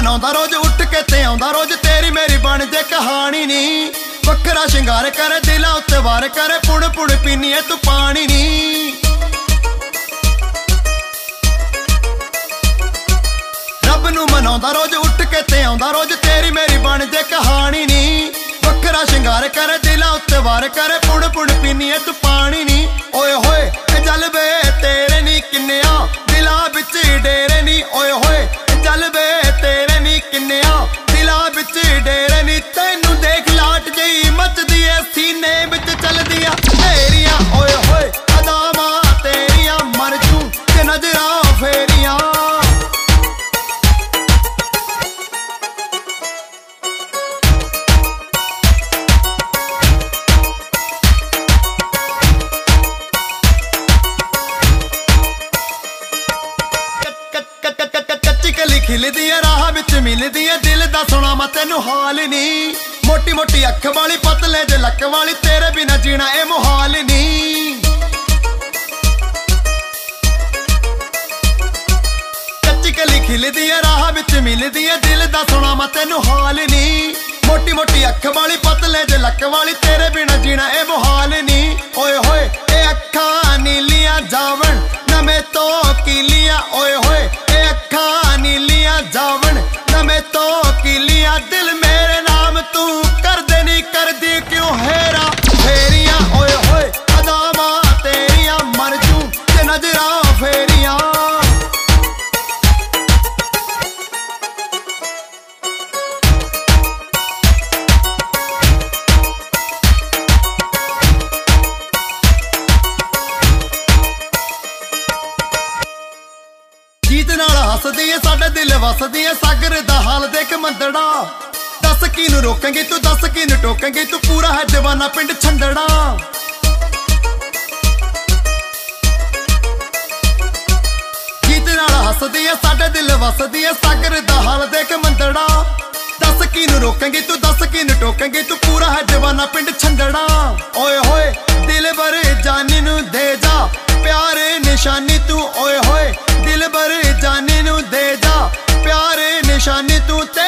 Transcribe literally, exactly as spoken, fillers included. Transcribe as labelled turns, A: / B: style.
A: मनाउंदा रोज उठ के ते आउंदा रोज तेरी मेरी बन जे कहानी नी वखरा शिंगार करे दिला उत्ते वार करे पुड़ पुड़ पीनी है तू पानी नी रब नू मनाउंदा रोज उठ के ते आउंदा रोज तेरी मेरी बन जे कहानी नी वखरा शिंगार करे दिला उत्ते वार करे पुड़ पुड़ पीनी है तू पानी नी ओए होए जलबे तेरे नी किन्निया दिला बिच डेरे नी ओए होए जलबे तेरे नी किन्निया दिला बिच डेरे नी तैनू देख लाट जई मचदी ऐ सीने बिच चलदियां तेरियां ओए होए अदावां तेरियां मर जूं ते नजरां फेरियां खिलदी है राह विच मिलदी है दिल दा सुना मैं तेनू हाल नी मोटी मोटी अख वाली पतले जे लक वाली तेरे बिना जीना ए मुहाल नी कच्ची कली खिलदी है राह विच मिलदी है दिल दा सुना मैं तेनू हाल नी मोटी मोटी अख वाली पतले जे लक वाली तेरे बिना जीना ए मुहाल नी ओए होए ए अखां नीलियां जावन नमे तो कीलियां ओए होए ए अखां नीलियां जावन नमे तो कीलियां दिल मेरे नाम तू कर दे नी कर दी क्यों हेरा फेरियां ओए होए अदावां तेरियां मर जूं ते नजरां फेरियां गीत नाल हसदी है साडे दिल वसदी है सागर दा हाल देख मंदड़ा दस किनू रोकेंगी तू दस किनू टोकेंगी तू पूरा है जवाना पिंड छंदड़ा गीत नाल हसदी है साडे दिल वसदी है सागर दा हाल देख मंदड़ा दस किनू रोकेंगी तू दस किनू टोकेंगी तू पूरा है जवाना पिंड छंदड़ा ओए होए दिल भर जानी नू दे जा प्यारे निशानी तू ओए होए दिल भर जानी नू दे जा प्यारे निशानी तू